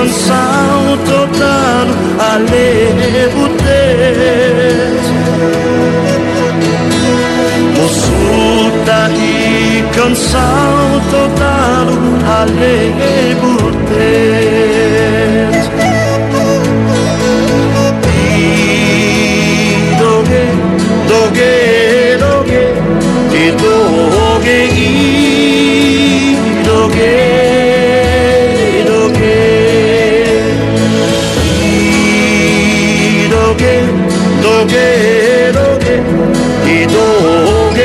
cansado total alebutet Musuta e cansado total alebutet Doge, doge, doge, doge, doge Doge, doge, i doge,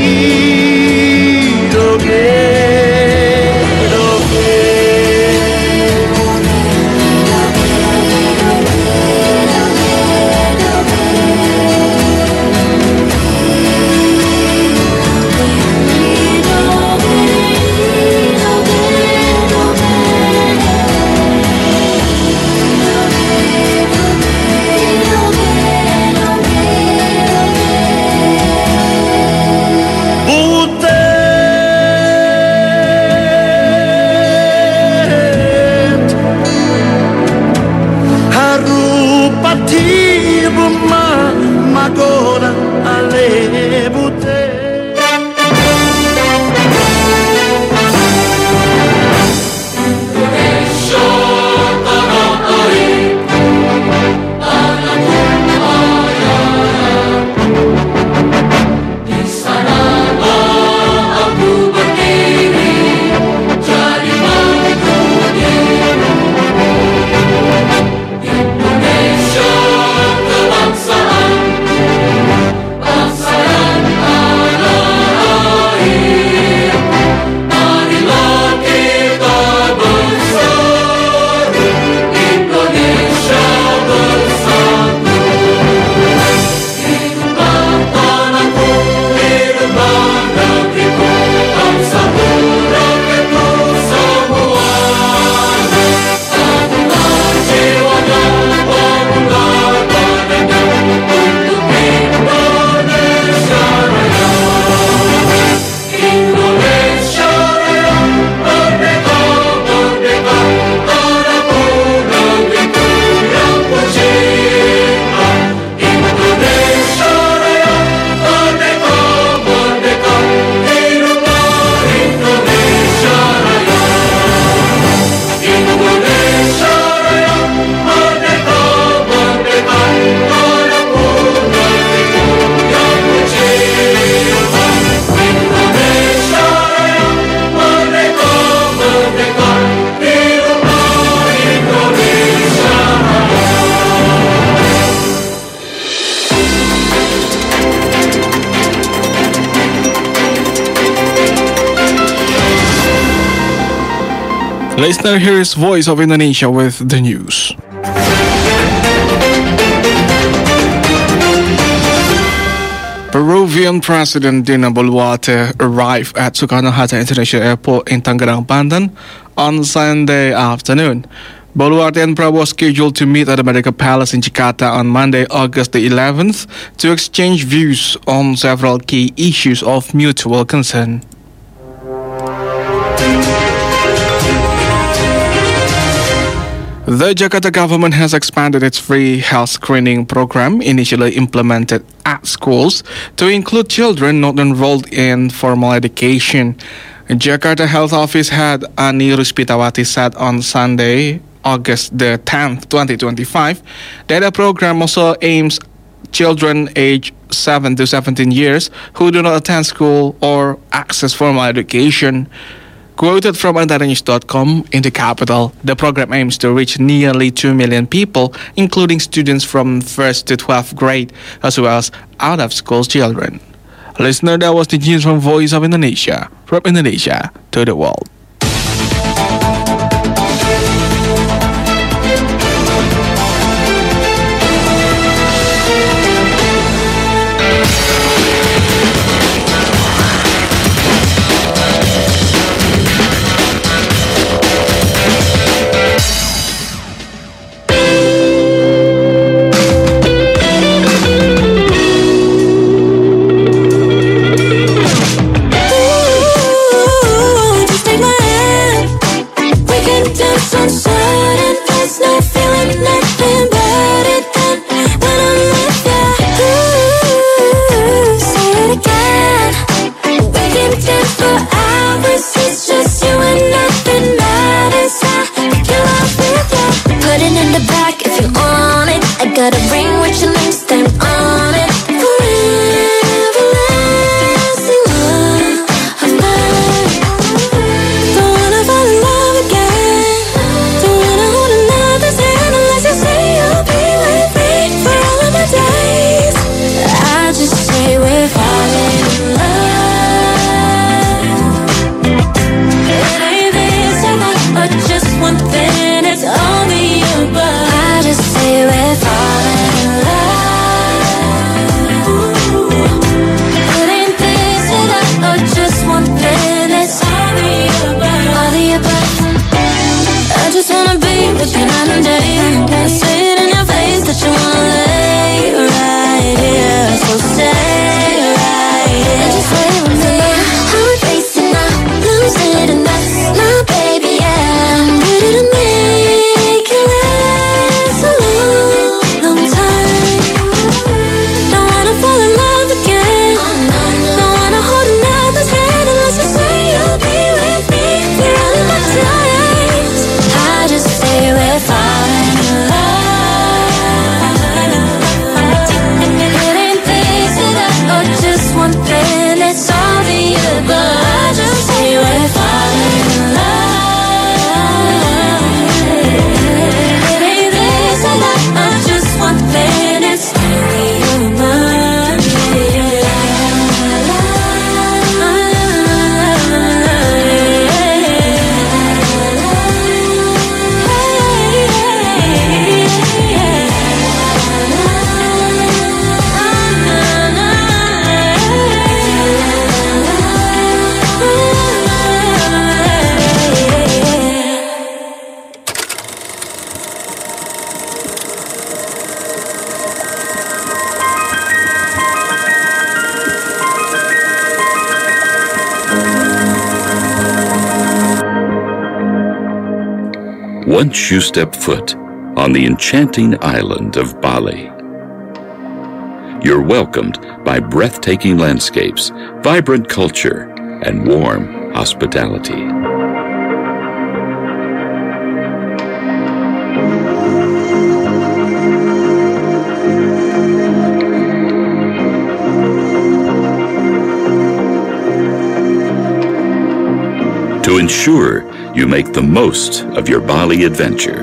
Listener, here is Voice of Indonesia with the news. Peruvian President Dina Boluarte arrived at Soekarno-Hatta International Airport in Tangerang, Banten on Sunday afternoon. Boluarte and Prabowo were scheduled to meet at the Merdeka Palace in Jakarta on Monday, August the 11th, to exchange views on several key issues of mutual concern. The Jakarta government has expanded its free health screening program, initially implemented at schools, to include children not enrolled in formal education. Jakarta Health Office head Ani Ruspitawati said on Sunday, August the 10th, 2025, that the program also aims children aged 7 to 17 years who do not attend school or access formal education. Quoted from antaranews.com, in the capital, the program aims to reach nearly 2 million people, including students from 1st to 12th grade, as well as out-of-school children. Listener, that was the news from Voice of Indonesia, from Indonesia to the world. Take my once you step foot on the enchanting island of Bali. You're welcomed by breathtaking landscapes, vibrant culture, and warm hospitality. To ensure you make the most of your Bali adventure,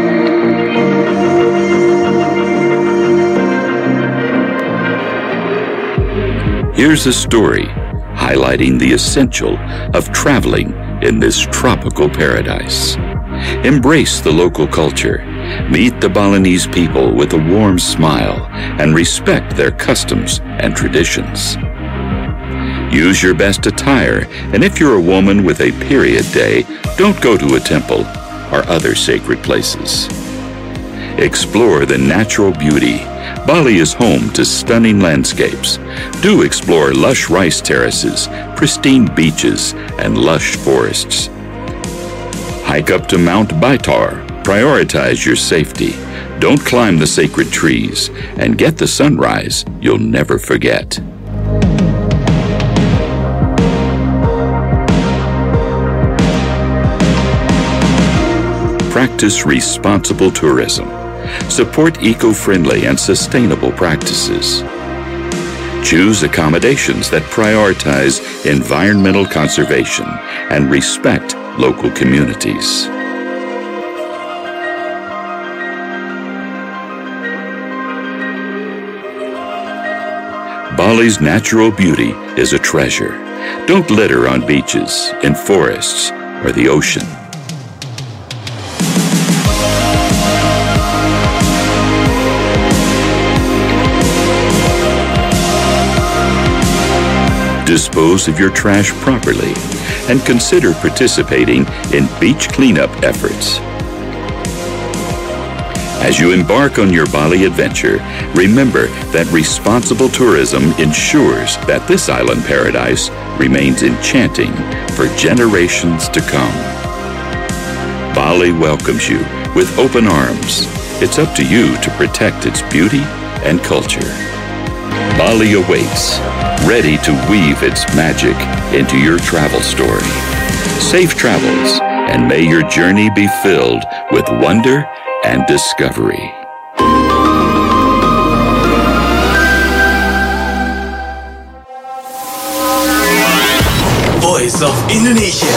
here's a story highlighting the essential of traveling in this tropical paradise. Embrace the local culture, meet the Balinese people with a warm smile, and respect their customs and traditions. Use your best attire, and if you're a woman with a period day, don't go to a temple or other sacred places. Explore the natural beauty. Bali is home to stunning landscapes. Do explore lush rice terraces, pristine beaches, and lush forests. Hike up to Mount Baitar. Prioritize your safety. Don't climb the sacred trees, and get the sunrise you'll never forget. Practice responsible tourism. Support eco-friendly and sustainable practices. Choose accommodations that prioritize environmental conservation and respect local communities. Bali's natural beauty is a treasure. Don't litter on beaches, in forests, or the ocean. Dispose of your trash properly, and consider participating in beach cleanup efforts. As you embark on your Bali adventure, remember that responsible tourism ensures that this island paradise remains enchanting for generations to come. Bali welcomes you with open arms. It's up to you to protect its beauty and culture. Bali awaits, ready to weave its magic into your travel story. Safe travels, and may your journey be filled with wonder and discovery. Voice of Indonesia.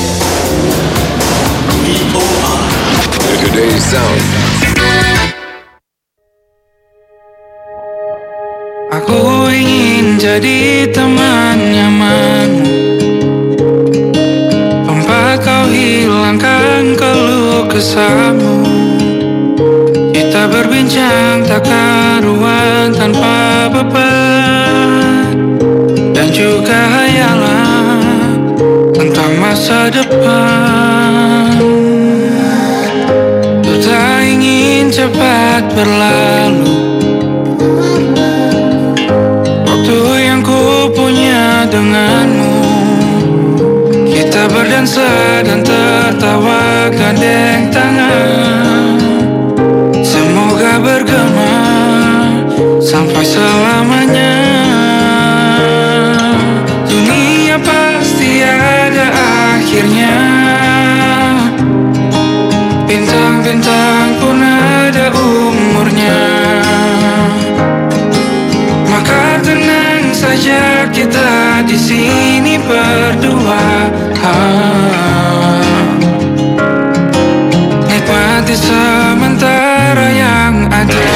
VOA. Today's sound. Aku ingin jadi teman nyamanmu, tempat kau hilangkan keluh kesahmu. Kita berbincang tak karuan tanpa beban, dan juga hayalan tentang masa depan. Ku tak ingin cepat berlalu denganmu. Kita berdansa dan tertawa gandeng tangan. Semoga bergema sampai selamanya. Dunia pasti ada akhirnya. Bintang-bintang pun ada umurnya. Maka tenang saja, kita di sini berdua. Nikmati sementara yang ada.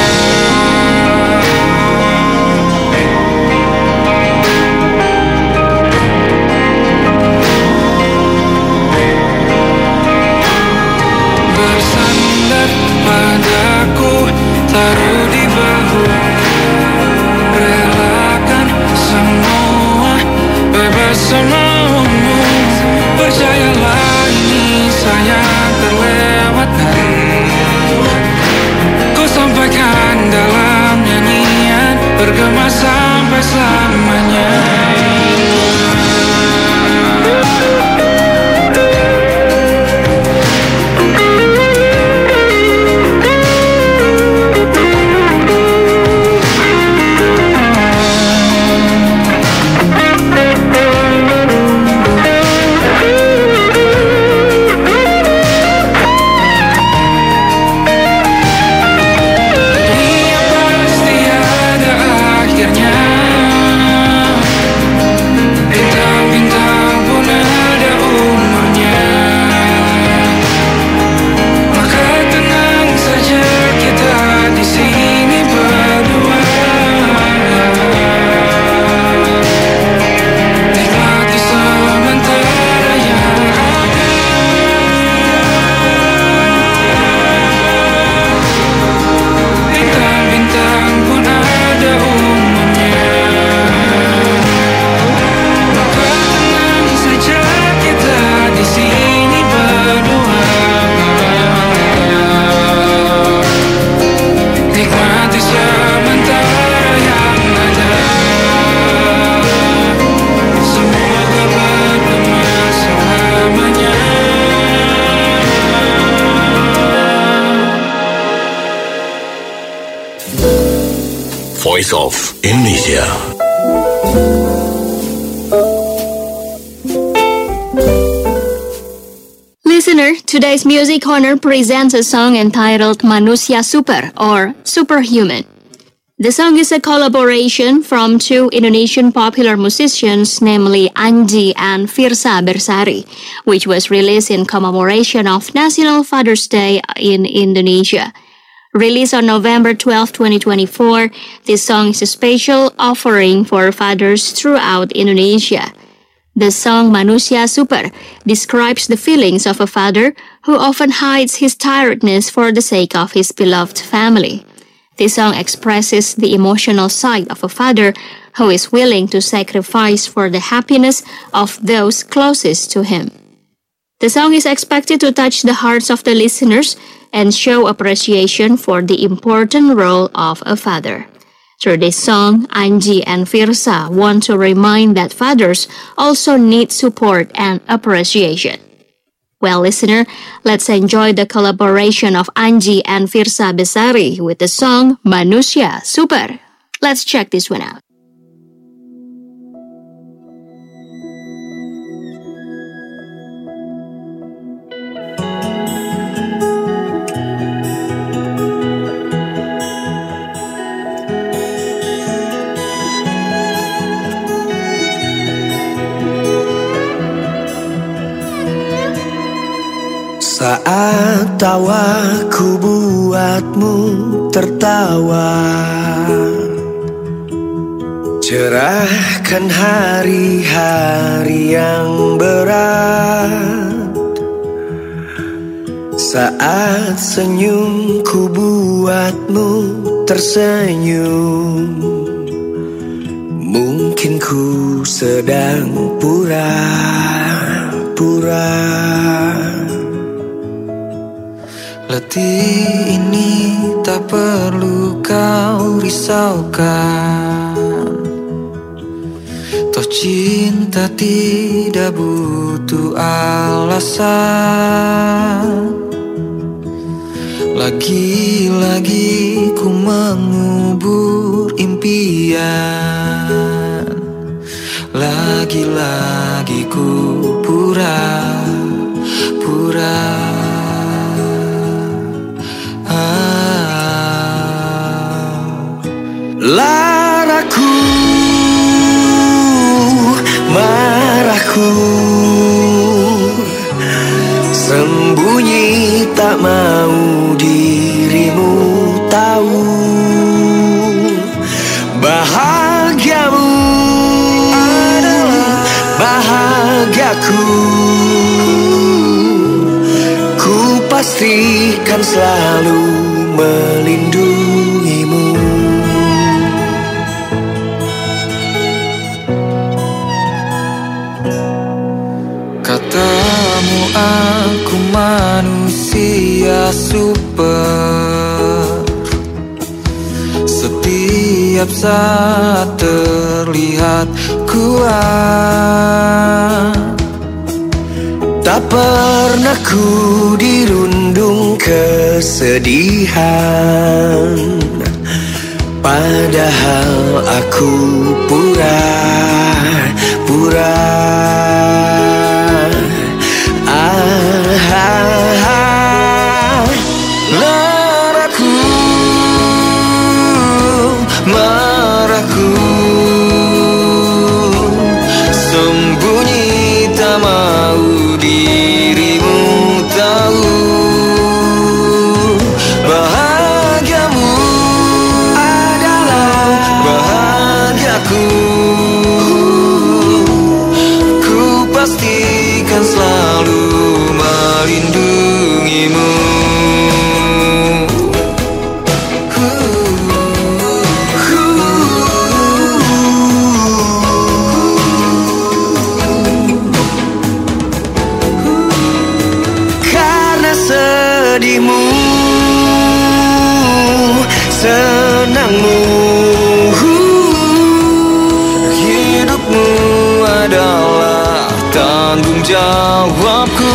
Bersandar padaku, taruh di bahu. Relakan semua, bebas semaumu. Percayalah ini sayang terlewatkan. Ku sampaikan dalam nyanyian, bergema sampai selamanya. Voice of Indonesia. Listener, today's Music Corner presents a song entitled Manusia Super or Superhuman. The song is a collaboration from two Indonesian popular musicians, namely Anji and Firsa Bersari, which was released in commemoration of National Father's Day in Indonesia. Released on November 12, 2024, this song is a special offering for fathers throughout Indonesia. The song Manusia Super describes the feelings of a father who often hides his tiredness for the sake of his beloved family. This song expresses the emotional side of a father who is willing to sacrifice for the happiness of those closest to him. The song is expected to touch the hearts of the listeners and show appreciation for the important role of a father. Through this song, Anji and Firsa want to remind that fathers also need support and appreciation. Well, listener, let's enjoy the collaboration of Anji and Firsa Bersari with the song Manusia Super. Let's check this one out. Saat tawaku buatmu tertawa, cerahkan hari-hari yang berat. Saat senyumku buatmu tersenyum, mungkin ku sedang pura-pura. Letih ini tak perlu kau risaukan, toh cinta tidak butuh alasan. Lagi-lagi ku mengubur impian, lagi-lagi ku pura-pura. Laraku, marahku, sembunyi tak mau dirimu tahu. Bahagiamu adalah bahagiaku, ku pastikan selalu melindungimu. Katamu aku manusia super, setiap saat terlihat kuat. Tak pernah ku dirundung kesedihan, padahal aku pura-pura. Laraku, marahku, sembunyi tak mau dirimu tahu. Bahagiamu adalah bahagiaku, ku pastikan selalu melindungimu. Karena sedihmu, senangmu, hidupmu adalah tanggung jawabku.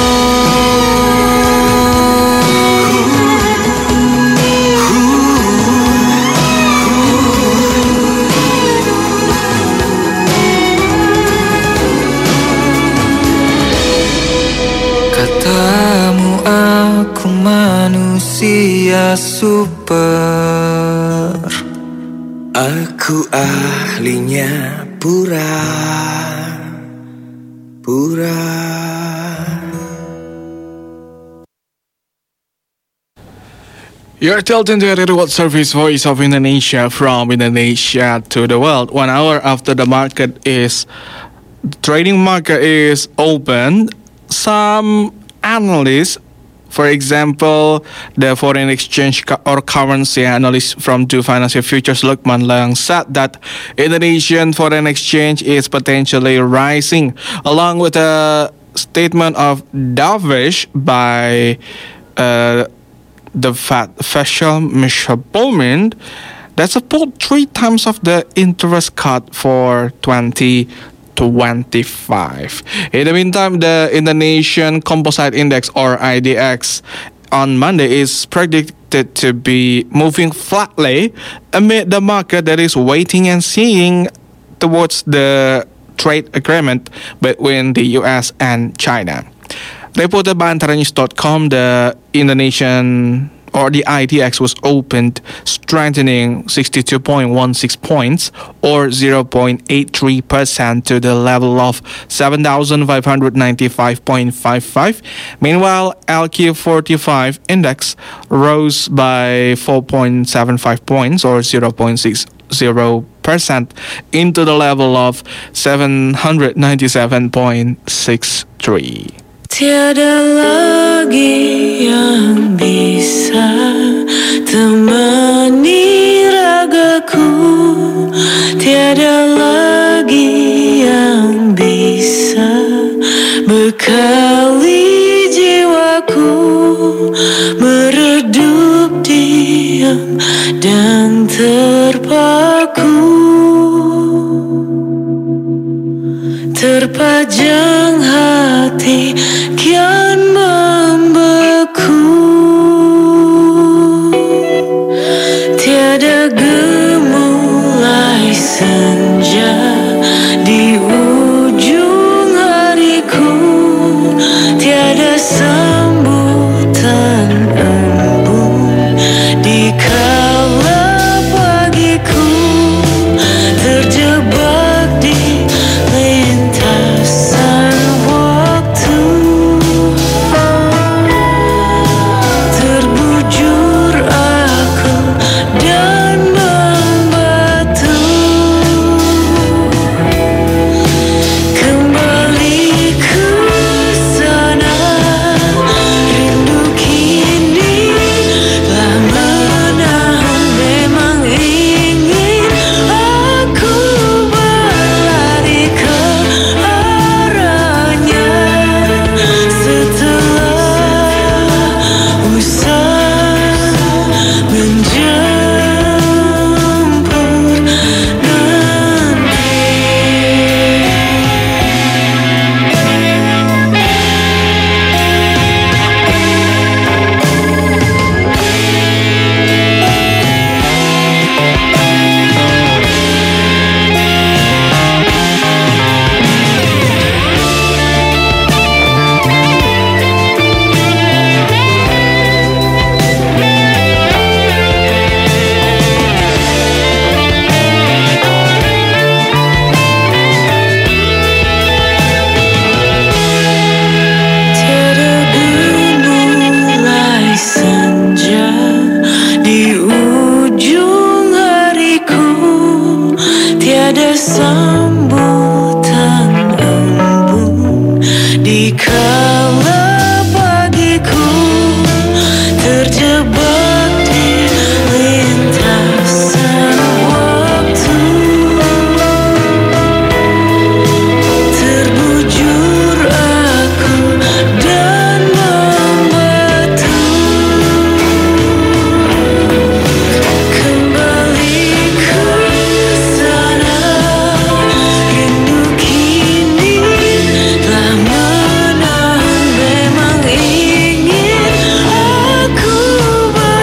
manusia super. Aku ahlinya pura-pura. You're tuned into the World Service Voice of Indonesia from Indonesia to the world. 1 hour after the trading market is open, some analysts, for example, the foreign exchange or currency analyst from Do Financial Futures, Lukman Leung, said that Indonesian foreign exchange is potentially rising, along with a statement of dovish by the Fed official Michelle Bowman that support 3 times of the interest cut for 2025. In the meantime, the Indonesian Composite Index or IDX on Monday is predicted to be moving flatly amid the market that is waiting and seeing towards the trade agreement between the US and China. Reported by AntaraNews.com, the Indonesian or the IDX was opened strengthening 62.16 points or 0.83% to the level of 7,595.55. Meanwhile, LQ45 index rose by 4.75 points or 0.60% into the level of 797.63. Tiada lagi yang bisa temani ragaku, tiada lagi yang bisa bekali jiwaku, meredup diam dan terpaku, terpajang hati kian membeku. Tiada gemulai senja di ujung hariku, tiada sambutan embun di kala pagiku, terjebak di lintasan waktu, terbujur aku dan membatu. Kembali ke sana, rindu kini telah menahan, memang ingin aku berlari ke arahnya setelah usai menjemput nanti. Tiada gemulai senja di ujung hariku, tiada sambutan embun di kala pagiku, terjebak di lintasan waktu, terbujur aku dan membatu. Kembali ke sana, rindu kini telah menahan, memang ingin aku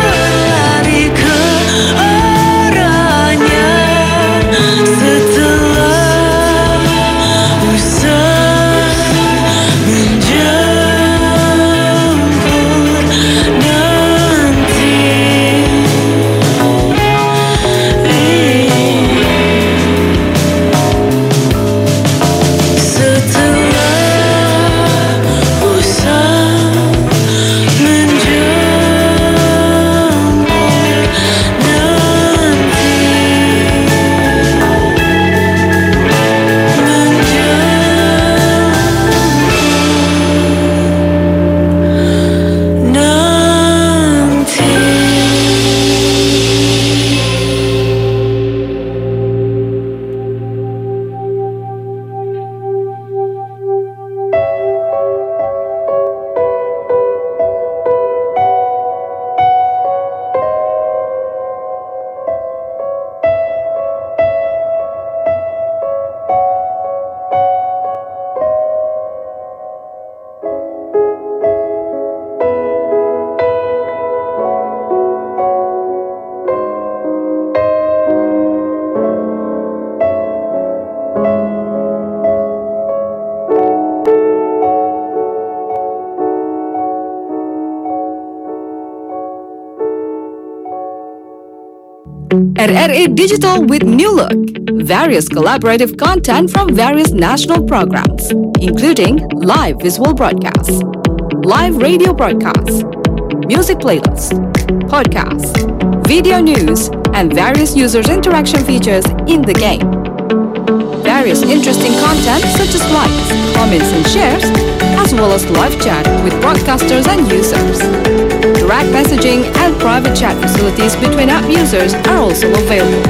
RRI Digital with new look. Various collaborative content from various national programs, including live visual broadcasts, live radio broadcasts, music playlists, podcasts, video news, and various users' interaction features in the game. Various interesting content such as likes, comments, and shares, as well as live chat with broadcasters and users. Direct messaging and private chat facilities between app users are also available.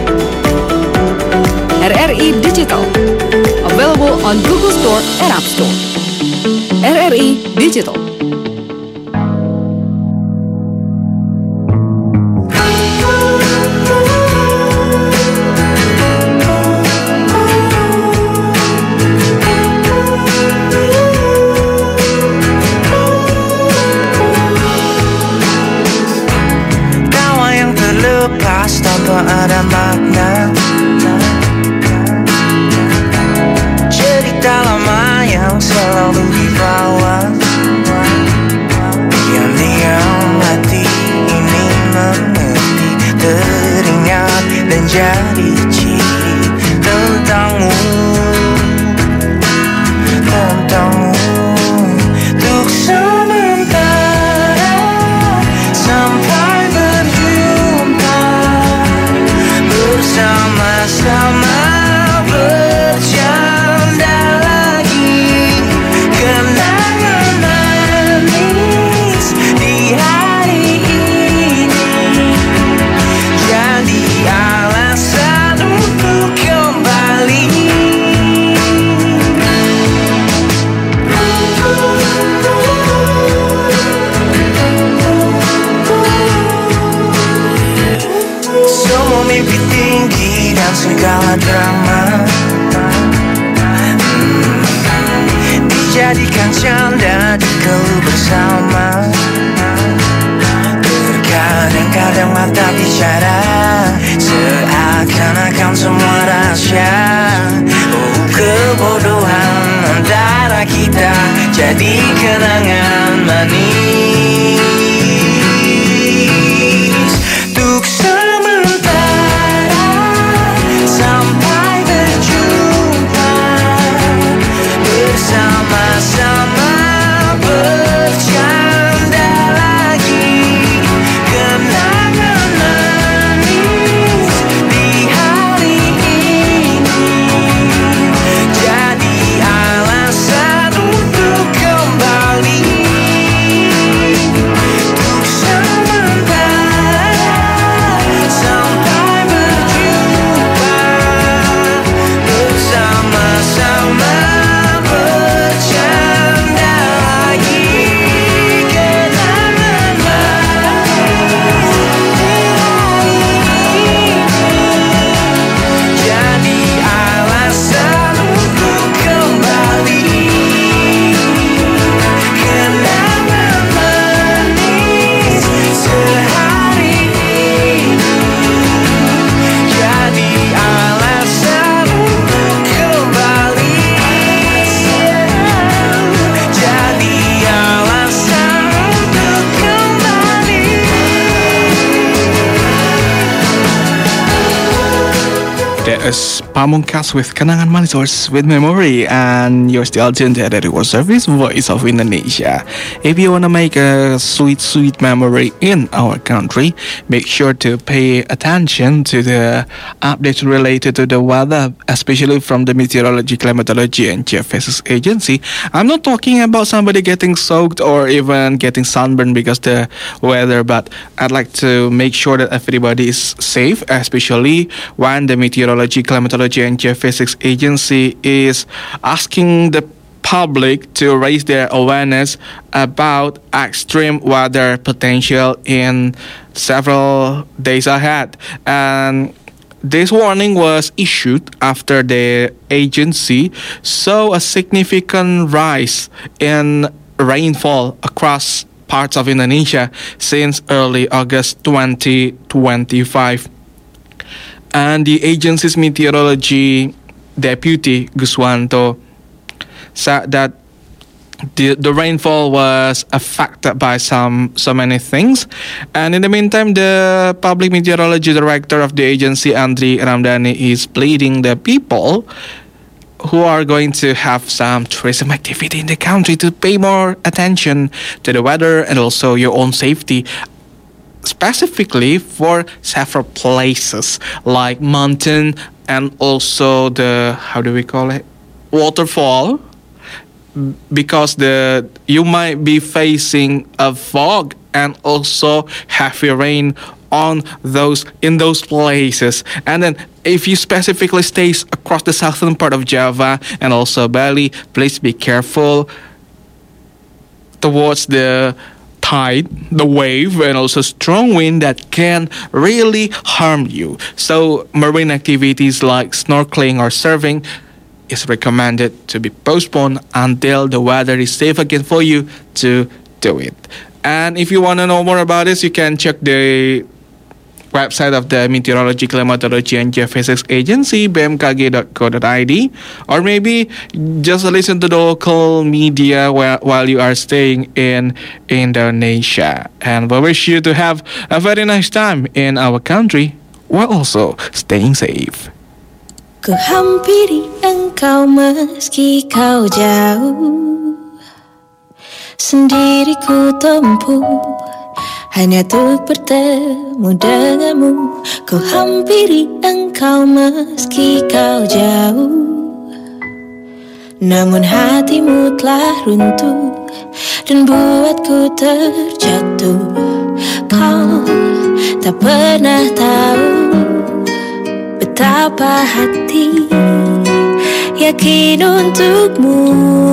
RRI Digital, available on Google Store and App Store. RRI Digital. Tanpa ada makna, cerita lama yang selalu dibawa, yang diam hati ini mengerti, teringat dan jadi ciri tentangmu, tentangmu. Untuk sementara sampai sama-sama bercanda lagi, kenangan manis di hari ini jadi alasan untuk kembali. Semua mimpi tinggi dan segala drama dijadikan canda di keluh bersama. Terkadang-kadang mata bicara seakan-akan semua rahasia. Oh, kebodohan antara kita jadi kenangan manis. Untuk sampai berjumpa, bersama-sama bercanda lagi, kenangan manis di hari ini jadi alasan untuk kembali. Untuk sementara sampai berjumpa, bersama-sama bercanda lagi, kenangan manis di hari ini jadi alasan untuk kembali. Kenangan manis sehari ini jadi alasan untuk kembali. Jadi alasan untuk kembali. That is Pamungkas with Kenangan Manis or Sweet Memory, and you're still tuned to the World Service Voice of Indonesia. If you want to make a sweet memory in our country, make sure to pay attention to the updates related to the weather, especially from the Meteorology, Climatology and Geophysics Agency. I'm not talking about somebody getting soaked or even getting sunburned because the weather, but I'd like to make sure that everybody is safe, especially when the Meteorology, Climatology and Geophysics Agency is asking the public to raise their awareness about extreme weather potential in several days ahead. And this warning was issued after the agency saw a significant rise in rainfall across parts of Indonesia since early August 2025. And the agency's meteorology deputy, Guswanto, said that the rainfall was affected by so many things, and in the meantime, the public meteorology director of the agency, Andri Ramdhani, is pleading the people who are going to have some tourism activity in the country to pay more attention to the weather and also your own safety, specifically for several places like mountain and also the, how do we call it, waterfall, because you might be facing a fog and also heavy rain in those places. And then if you specifically stays across the southern part of Java and also Bali, please be careful towards the tide, the wave, and also strong wind that can really harm you. So marine activities like snorkeling or surfing is recommended to be postponed until the weather is safe again for you to do it. And if you want to know more about this, you can check the website of the Meteorology, Climatology and Geophysics Agency, bmkg.co.id, or maybe just listen to the local media while you are staying in Indonesia. And we wish you to have a very nice time in our country while also staying safe. Ku hampiri engkau meski kau jauh, sendiri ku tempuh hanya untuk bertemu denganmu. Ku hampiri engkau meski kau jauh, namun hatimu telah runtuh dan buatku terjatuh. Kau tak pernah tahu betapa hati yakin untukmu.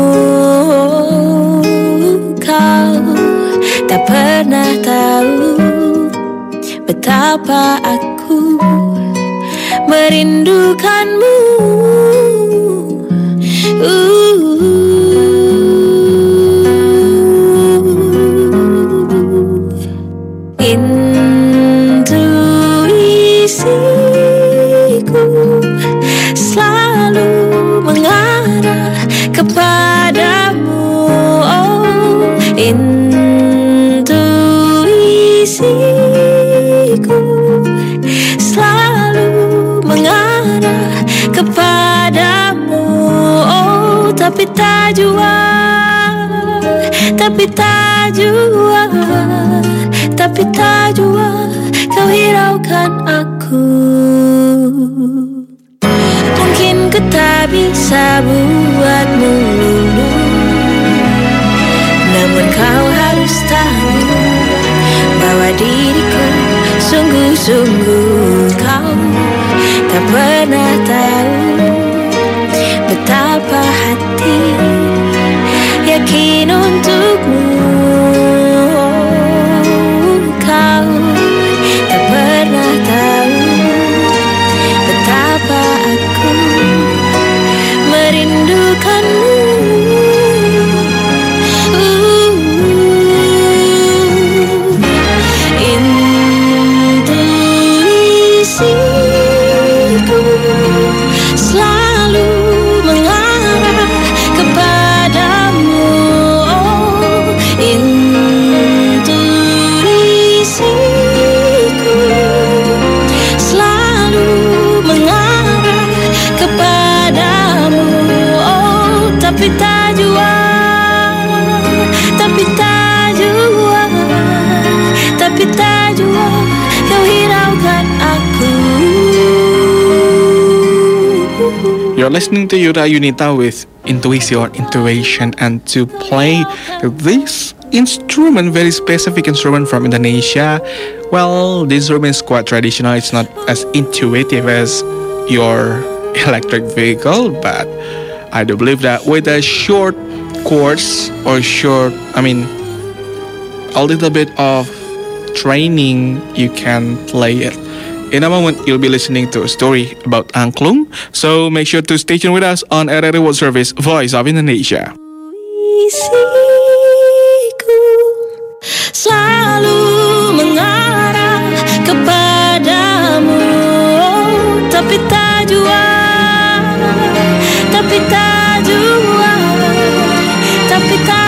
Kau tak pernah tahu betapa aku merindukanmu. Intuisiku selalu mengarah kepadamu. Oh, intuisiku selalu mengarah kepadamu. Oh, tapi tak jua, tapi tak jua, tapi tak jua kau hiraukan aku. Mungkin ku tak bisa buatmu luluh, namun kau harus tahu bahwa diriku sungguh-sungguh. Kau tak pernah tahu betapa hati yakin untukmu. Kau tak pernah tahu betapa aku merindukanmu. Intuisiku selalu mengarah kepadamu. Oh, intuisiku selalu mengarah kepadamu. Oh, tapi tak jua, tapi tak jua, tapi tak jua kau hiraukan aku. You're listening to Yura Yunita with Intuisi or Intuition, and to play this instrument, very specific instrument from Indonesia. Well, this instrument is quite traditional. It's not as intuitive as your electric vehicle, but I do believe that with a short course or a little bit of training, you can play it. In a moment, you'll be listening to a story about angklung, so make sure to stay tuned with us on RRI World Service, Voice of Indonesia. Intuisiku selalu mengarah kepadamu. Tapi tak jua, tapi tak jua, tapi tak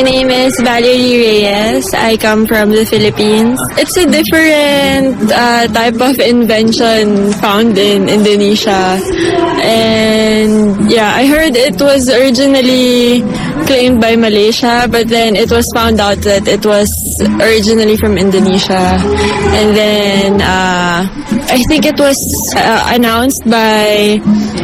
My name is Valerie Reyes. I come from the Philippines. It's a different type of invention found in Indonesia. And yeah, I heard it was originally claimed by Malaysia, but then it was found out that it was originally from Indonesia. And then I think it was announced by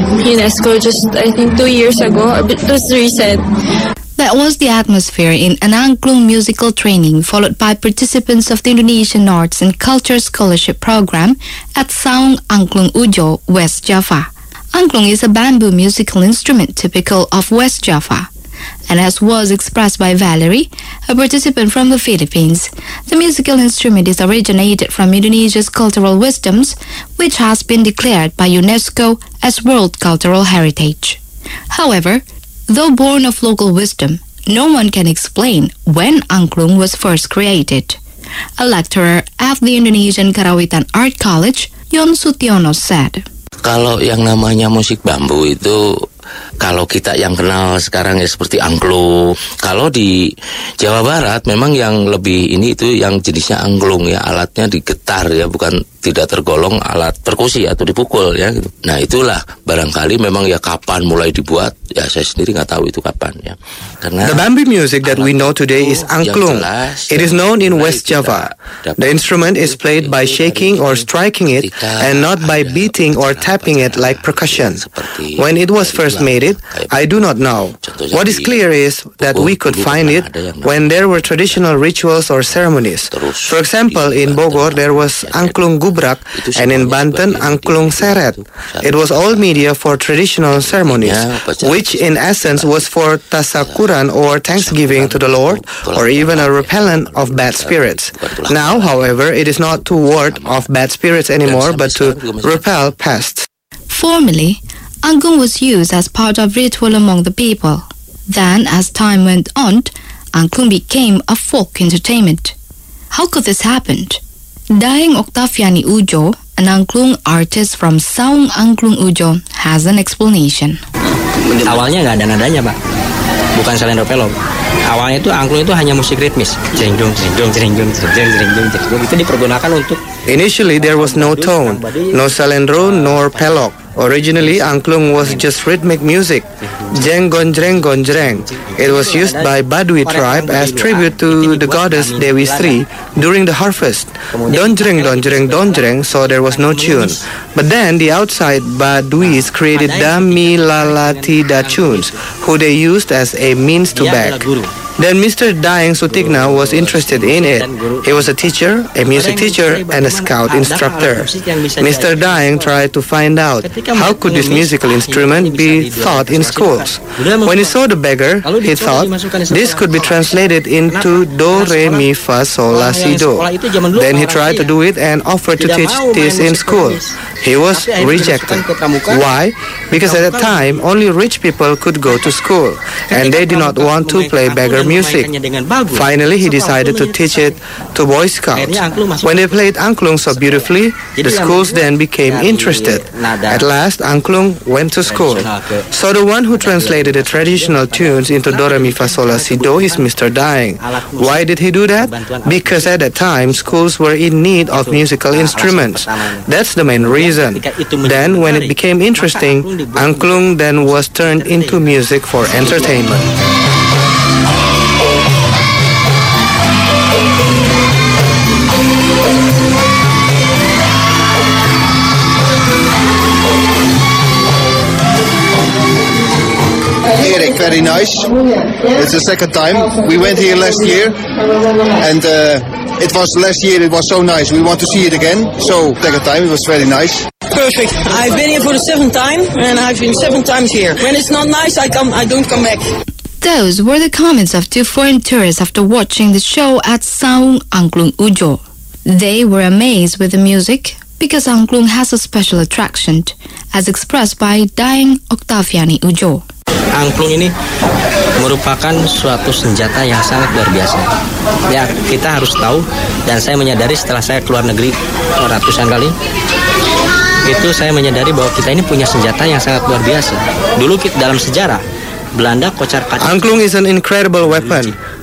UNESCO just, I think, 2 years ago. It was recent. That was the atmosphere in an angklung musical training followed by participants of the Indonesian Arts and Culture Scholarship Program at Saung Angklung Ujo, West Java. Angklung is a bamboo musical instrument typical of West Java. And as was expressed by Valerie, a participant from the Philippines, the musical instrument is originated from Indonesia's cultural wisdoms, which has been declared by UNESCO as World Cultural Heritage. However, though born of local wisdom, no one can explain when angklung was first created. A lecturer at the Indonesian Karawitan Art College, Yon Sutiono, said, Kalau yang namanya musik bambu itu, kalau kita yang kenal sekarang ya seperti angklung. Kalau di Jawa Barat memang yang lebih ini itu yang jenisnya angklung ya, alatnya digetar ya, bukan tidak tergolong alat perkusi atau dipukul ya gitu. Nah itulah barangkali memang ya kapan mulai dibuat ya saya sendiri nggak tahu itu kapan ya. Karena the bamboo music that we know today is angklung. It is known in West Java. The instrument is played by shaking or striking it and not by beating or tapping it like percussion. When it was first made, I do not know. What is clear is that we could find it when there were traditional rituals or ceremonies. For example, in Bogor there was angklung gubrak and in Banten angklung seret. It was all media for traditional ceremonies, which in essence was for tasakuran or thanksgiving to the Lord or even a repellent of bad spirits. Now, however, it is not to ward off bad spirits anymore but to repel pests. Formerly, angklung was used as part of ritual among the people. Then, as time went on, angklung became a folk entertainment. How could this happen? Daeng Octaviani Ujo, an angklung artist from Saung Angklung Ujo, has an explanation. Awalnya nggak ada nadanya, Pak. Bukan salendro pelok. Awalnya itu angklung itu hanya musik ritmis. Jeringjung, jeringjung, jeringjung, jeringjung, jeringjung. Itu dipergunakan untuk. Initially, there was no tone, no salendro nor pelok. Originally, angklung was just rhythmic music, jeng gonjreng gonjreng. It was used by Badui tribe as tribute to the goddess Dewi Sri during the harvest. Donjreng donjreng donjreng, so there was no tune. But then the outside Baduis created dami lalati da tunes, who they used as a means to beg. Then Mr. Daeng Sutikna was interested in it. He was a teacher, a music teacher, and a scout instructor. Mr. Daeng tried to find out how could this musical instrument be taught in schools. When he saw the beggar, he thought this could be translated into do, re, mi, fa, sol, la, si, do. Then he tried to do it and offered to teach this in school. He was rejected. Why? Because at that time, only rich people could go to school, and they did not want to play beggar music. Finally, he decided to teach it to Boy Scouts. When they played angklung so beautifully, the schools then became interested. At last, angklung went to school. So the one who translated the traditional tunes into do, re, mi, fa, sol, la, si, do is Mr. Daeng. Why did he do that? Because at that time, schools were in need of musical instruments. That's the main reason. Then, when it became interesting, angklung then was turned into music for entertainment. Very nice. It's the second time. We went here last year, and it was last year. It was so nice. We want to see it again. So second time, it was very nice. Perfect. I've been here for the 7th time, and I've been 7 times here. When it's not nice, I don't come back. Those were the comments of 2 foreign tourists after watching the show at Saung Angklung Ujo. They were amazed with the music because angklung has a special attraction, as expressed by Daeng Octaviani Ujo. Angklung ini merupakan suatu senjata yang sangat luar biasa. Ya, kita harus tahu, dan saya menyadari setelah saya keluar negeri ratusan kali, itu saya menyadari bahwa kita ini punya senjata yang sangat luar biasa. Dulu dalam sejarah, Belanda kocar-kacir. Angklung is an incredible weapon.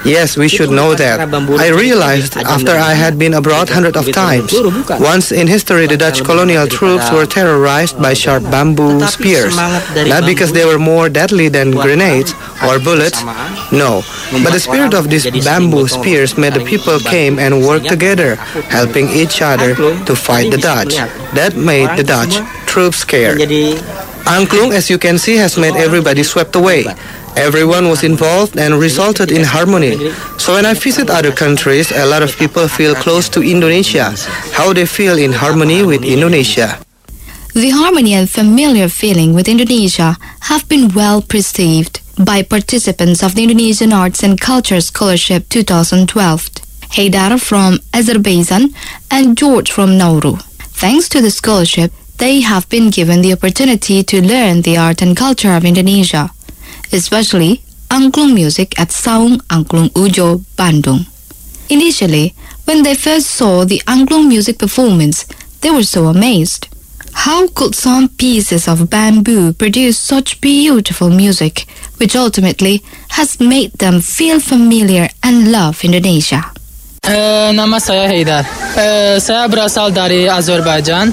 Yes, we should know that. I realized after I had been abroad hundreds of times. Once in history, the Dutch colonial troops were terrorized by sharp bamboo spears. Not because they were more deadly than grenades or bullets, no. But the spirit of these bamboo spears made the people came and worked together, helping each other to fight the Dutch. That made the Dutch troops scared. Angklung, as you can see, has made everybody swept away. Everyone was involved and resulted in harmony. So when I visit other countries, a lot of people feel close to Indonesia, how they feel in harmony with Indonesia. The harmony and familiar feeling with Indonesia have been well perceived by participants of the Indonesian Arts and Culture Scholarship 2012, Haidar from Azerbaijan and George from Nauru. Thanks to the scholarship, they have been given the opportunity to learn the art and culture of Indonesia, especially angklung music at Saung Angklung Ujo, Bandung. Initially, when they first saw the angklung music performance, they were so amazed. How could some pieces of bamboo produce such beautiful music, which ultimately has made them feel familiar and love Indonesia? Nama saya Haidar. Saya berasal dari Azerbaijan.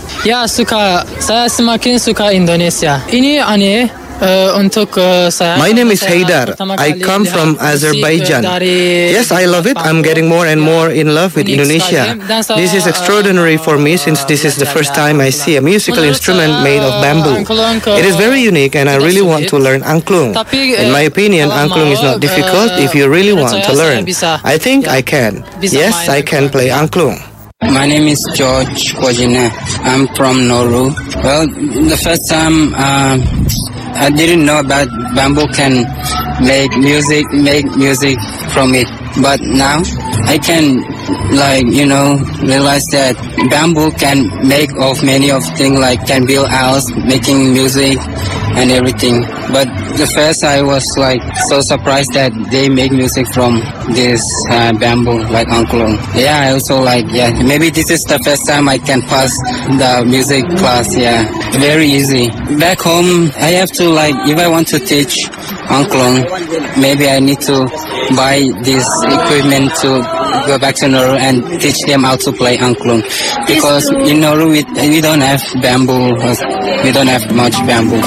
Saya semakin suka Indonesia. Ini aneh untuk saya. My name is Haidar. I come from Azerbaijan. Yes, I love it. I'm getting more and more in love with Indonesia. This is extraordinary for me since this is the first time I see a musical instrument made of bamboo. It is very unique and I really want to learn angklung. In my opinion, angklung is not difficult if you really want to learn. I think I can. Yes, I can play angklung. My name is George Kwajina. I'm from Nauru. Well, the first time I didn't know about bamboo can make music from it. But now I can realize that bamboo can make of many of things like can build house, making music and everything. But the first I was so surprised that they make music from this bamboo like angklung. Yeah, I also maybe this is the first time I can pass the music class. Yeah, very easy. Back home I have to if I want to teach angklung, maybe I need to buy this equipment to go back to Nauru and teach them how to play angklung, because in Nauru we don't have bamboo, we don't have much bamboo.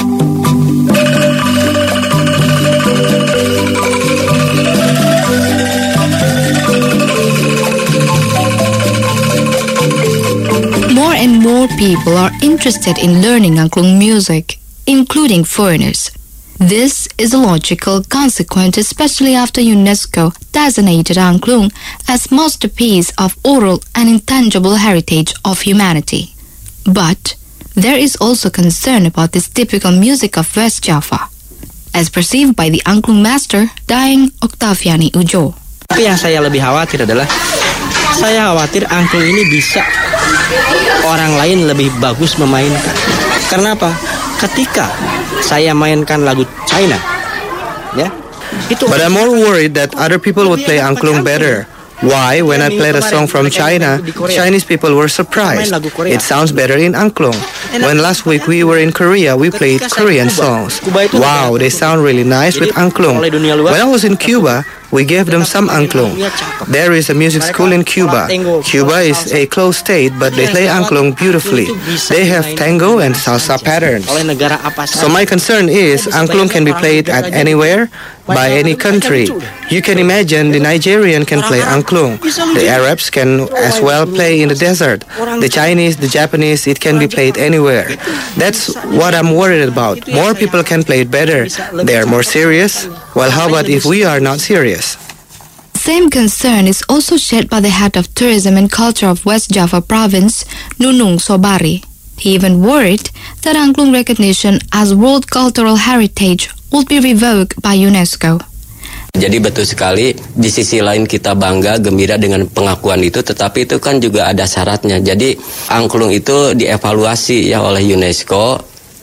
More and more people are interested in learning angklung music, including foreigners. This is a logical consequence, especially after UNESCO designated angklung as masterpiece of oral and intangible heritage of humanity. But there is also concern about this typical music of West Java, as perceived by the angklung master Daeng Octaviani Ujo. Tapi yang saya lebih khawatir adalah saya khawatir angklung ini bisa orang lain lebih bagus memainkan. Karena apa? Ketika saya mainkan lagu China, But I'm more worried that other people would play angklung better. Why? When I played a song from China, Chinese people were surprised. It sounds better in angklung. When last week we were in Korea, we played Korean songs. Wow, they sound really nice with angklung. When I was in Cuba, we gave them some angklung. There is a music school in Cuba. Cuba is a closed state, but they play angklung beautifully. They have tango and salsa patterns. So my concern is angklung can be played at anywhere, by any country. You can imagine the Nigerian can play angklung. The Arabs can as well play in the desert. The Chinese, the Japanese, it can be played anywhere. That's what I'm worried about. More people can play it better. They are more serious. Well, how about if we are not serious? Same concern is also shared by the head of tourism and culture of West Java province, Nunung Sobari. He even worried that angklung recognition as World Cultural Heritage would be revoked by UNESCO. Jadi betul sekali, di sisi lain kita bangga, gembira dengan pengakuan itu, tetapi itu kan juga ada syaratnya. Jadi angklung itu dievaluasi oleh UNESCO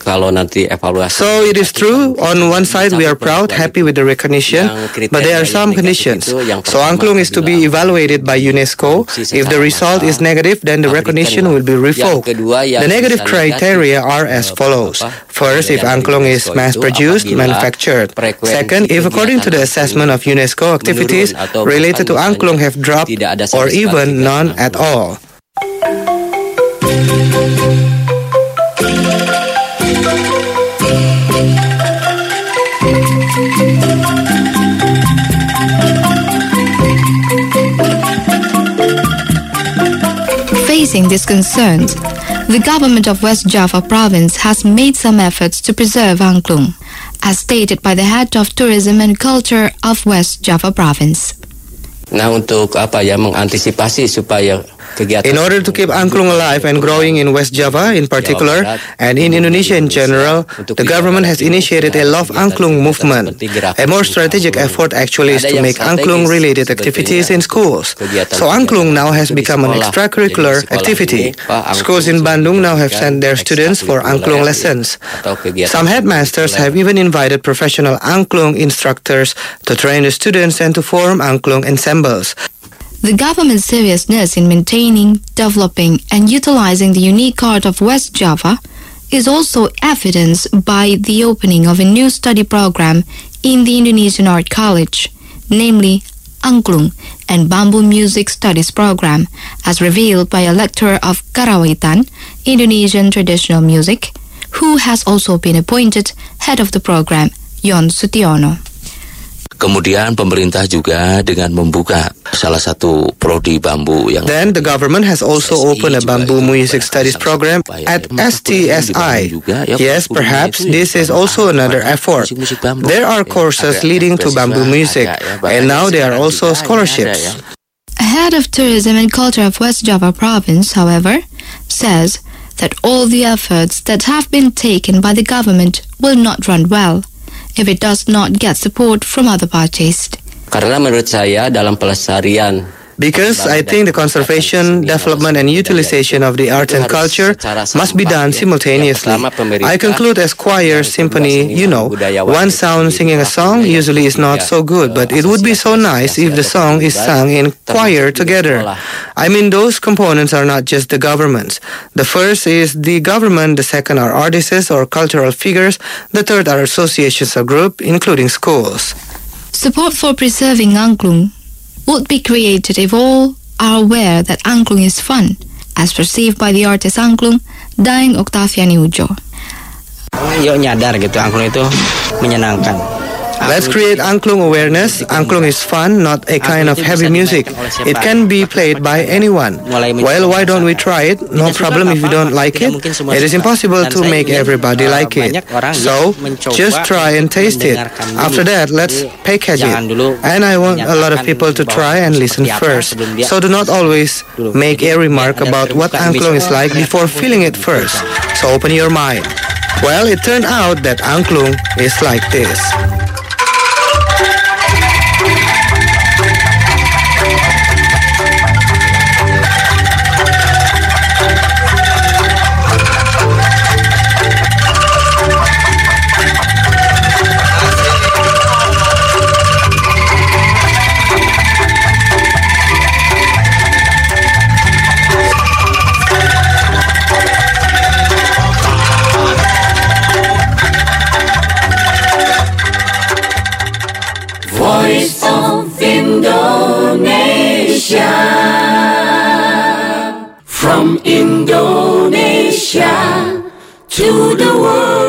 kalau nanti evaluasi. So it is true, on one side we are proud, happy with the recognition, but there are some conditions. So angklung is to be evaluated by UNESCO. If the result is negative, then the recognition will be revoked. The negative criteria are as follows. First, if angklung is mass-produced, manufactured. Second, if according to the assessment of UNESCO, activities related to angklung have dropped or even none at all. Facing these concerns, the government of West Java province has made some efforts to preserve angklung, as stated by the head of tourism and culture of West Java province. Nah, untuk mengantisipasi supaya kegiatan. In order to keep angklung alive and growing in West Java in particular, and in Indonesia in general, the government has initiated a Love Angklung movement. A more strategic effort actually is to make angklung-related activities in schools. So angklung now has become an extracurricular activity. Schools in Bandung now have sent their students for angklung lessons. Some headmasters have even invited professional angklung instructors to train the students and to form angklung ensembles. The government's seriousness in maintaining, developing, and utilizing the unique art of West Java is also evidenced by the opening of a new study program in the Indonesian Art College, namely Angklung and Bambu Music Studies Program, as revealed by a lecturer of Karawitan, Indonesian traditional music, who has also been appointed head of the program, Yon Sutiono. Kemudian pemerintah juga dengan membuka salah satu prodi bambu yang. Then the government has also opened a bamboo music studies program at STSI. Yes, perhaps this is also another effort. There are courses leading to bamboo music, and now there are also scholarships. Head of Tourism and Culture of West Java Province, however, says that all the efforts that have been taken by the government will not run well if it does not get support from other parties. Karena menurut saya dalam pelestarian Because I think the conservation, development and utilization of the art and culture must be done simultaneously. I conclude as choir, symphony, one sound singing a song usually is not so good, but it would be so nice if the song is sung in choir together. I mean, those components are not just the governments. The first is the government, the second are artists or cultural figures, the third are associations or groups, including schools. Support for preserving angklung would be created if all are aware that angklung is fun, as perceived by the artist angklung, Daeng Octaviani Ujo. Yuk nyadar gitu, angklung itu menyenangkan. Let's create angklung awareness. Angklung is fun, not a kind of heavy music. It can be played by anyone. Well, why don't we try it? No problem if you don't like it. It is impossible to make everybody like it. So, just try and taste it. After that, let's package it. And I want a lot of people to try and listen first. So do not always make a remark about what angklung is like before feeling it first. So open your mind. Well, it turned out that angklung is like this. Voice of Indonesia, from Indonesia to the world.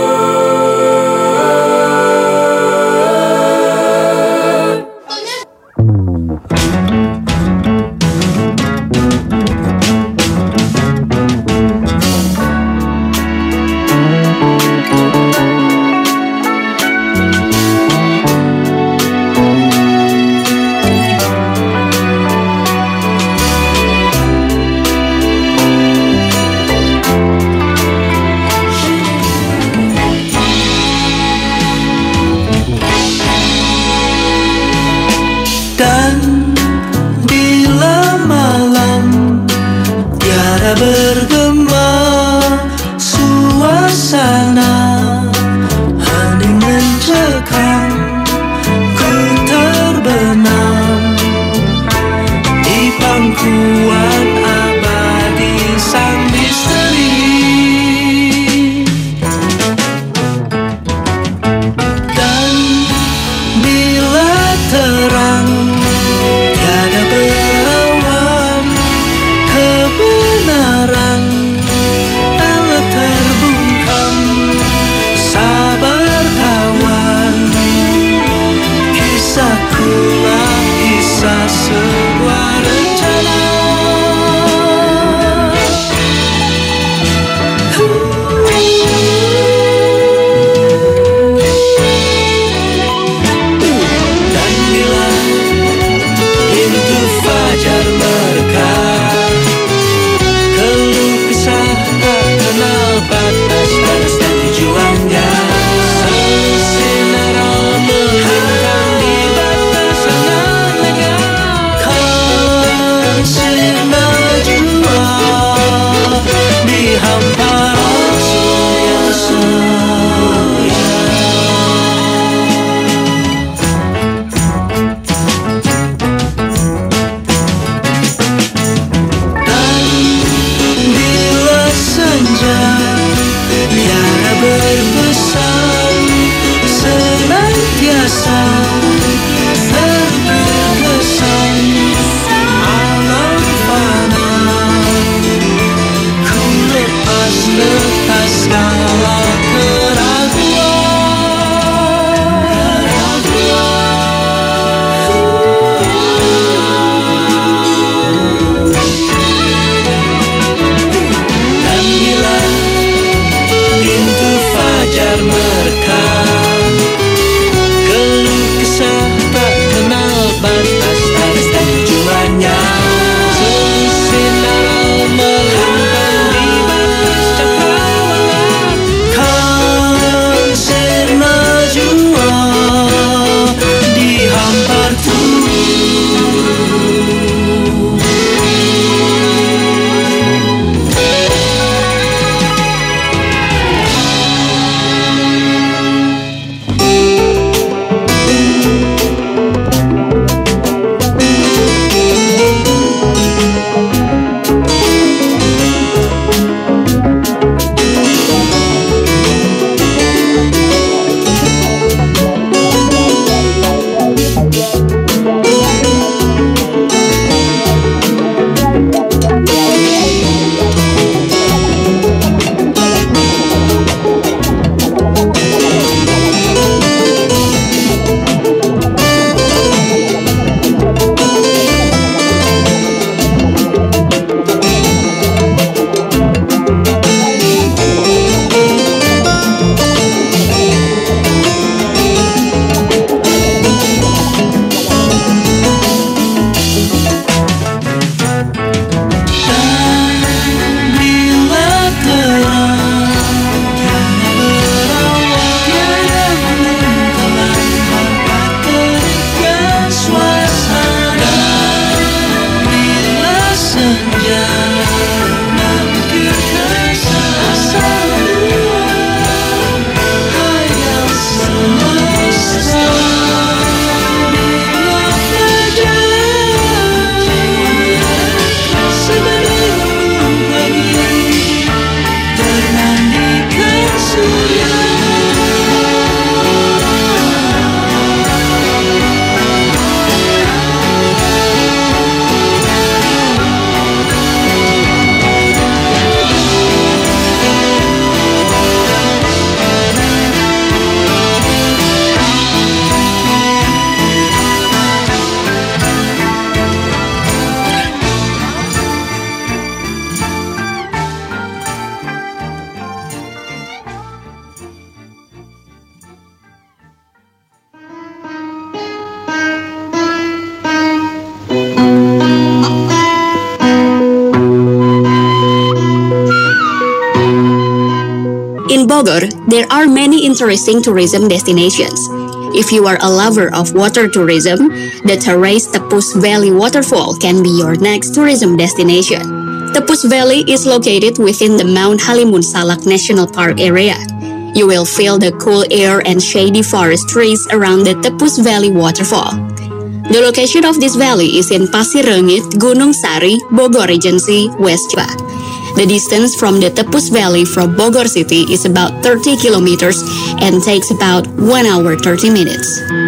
In Bogor, there are many interesting tourism destinations. If you are a lover of water tourism, the Terrace Tepus Valley Waterfall can be your next tourism destination. Tepus Valley is located within the Mount Halimun Salak National Park area. You will feel the cool air and shady forest trees around the Tepus Valley Waterfall. The location of this valley is in Pasir Rengit, Gunung Sari, Bogor Regency, West Java. The distance from the Tepus Valley from Bogor City is about 30 kilometers and takes about 1 hour 30 minutes.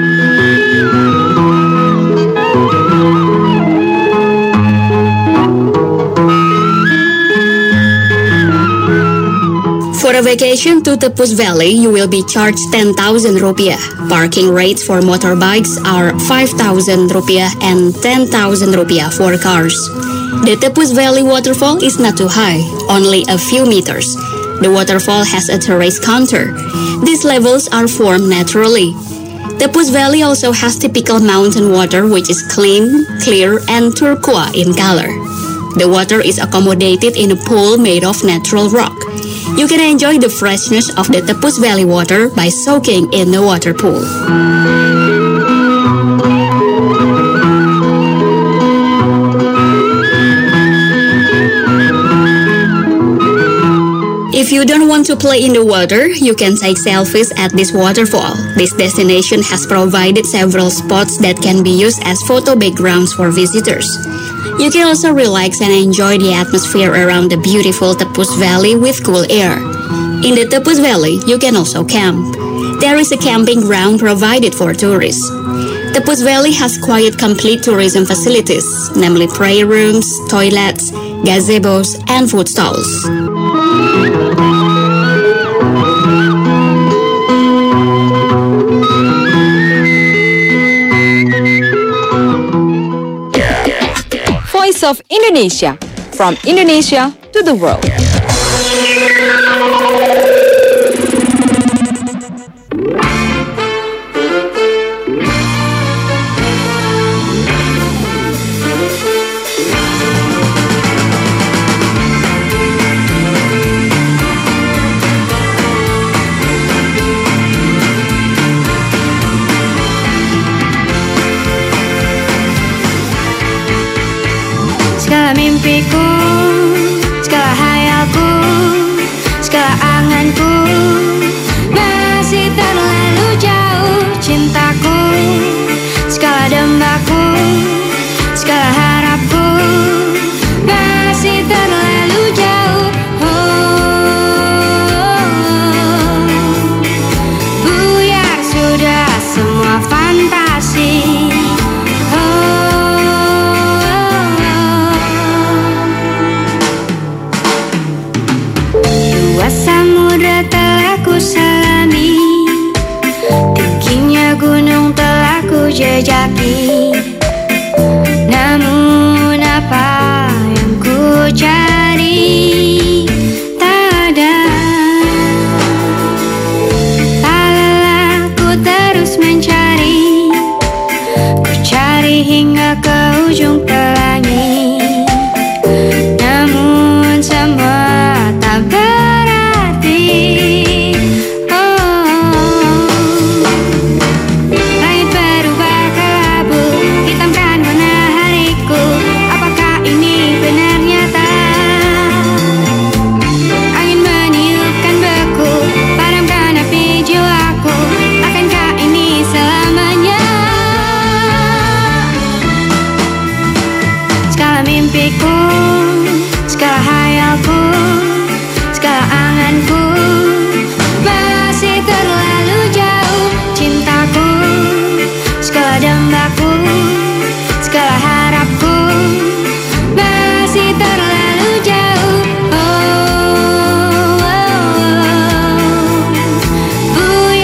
For a vacation to Tepus Valley, you will be charged 10,000 rupiah. Parking rates for motorbikes are 5,000 rupiah and 10,000 rupiah for cars. The Tepus Valley waterfall is not too high, only a few meters. The waterfall has a terrace counter. These levels are formed naturally. Tepus Valley also has typical mountain water which is clean, clear, and turquoise in color. The water is accommodated in a pool made of natural rock. You can enjoy the freshness of the Tepus Valley water by soaking in the water pool. If you don't want to play in the water, you can take selfies at this waterfall. This destination has provided several spots that can be used as photo backgrounds for visitors. You can also relax and enjoy the atmosphere around the beautiful Tepus Valley with cool air. In the Tepus Valley, you can also camp. There is a camping ground provided for tourists. Tepus Valley has quite complete tourism facilities, namely prayer rooms, toilets, gazebos, and food stalls. Voice of Indonesia, from Indonesia to the world. Segala mimpiku, segala hayalku, segala anganku masih terlalu jauh. Cintaku, segala dambaku, segala harapku masih terlalu jauh. Buyar sudah semua fantasi. Samudra telah ku selami, tingginya gunung telah ku jejaki. Namun apa yang ku cari tak ada. Tak lelah ku terus mencari, ku cari hingga ke ujung pelangi. Namun semua tak segala hayalku, segala anganku